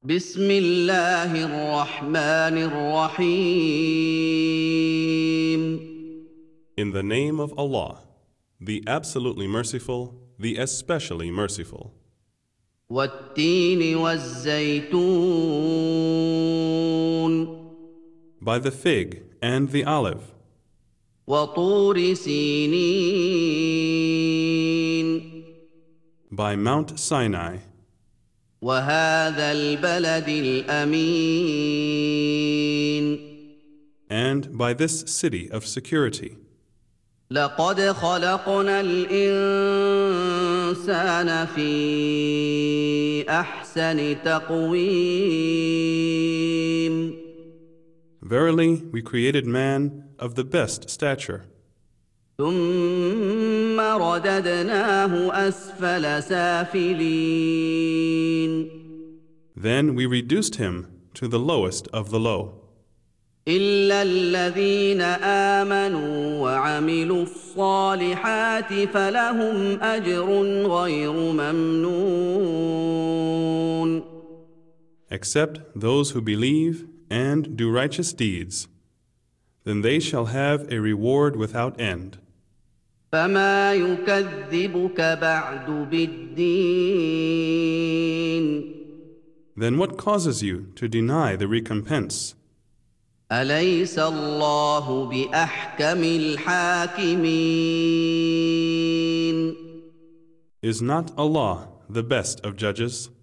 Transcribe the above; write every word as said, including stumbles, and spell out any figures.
بسم الله الرحمن الرحيم In the name of Allah, the absolutely merciful, the especially merciful. والتين والزيتون By the fig and the olive, وطور سينين by Mount Sinai, وهذا البلد الأمين and by this city of security. لقد خلقنا الإنسان في أحسن تقويم Verily, we created man of the best stature. ثم رددناه أسفل سافلين Then we reduced him to the lowest of the low. إلا الذين آمنوا وعملوا الصالحات فلهم أجر غير ممنون Except those who believe and do righteous deeds, then they shall have a reward without end. فما يكذبك بعد بالدين Then what causes you to deny the recompense? أليس الله بأحكم الحاكمين Is not Allah the best of judges?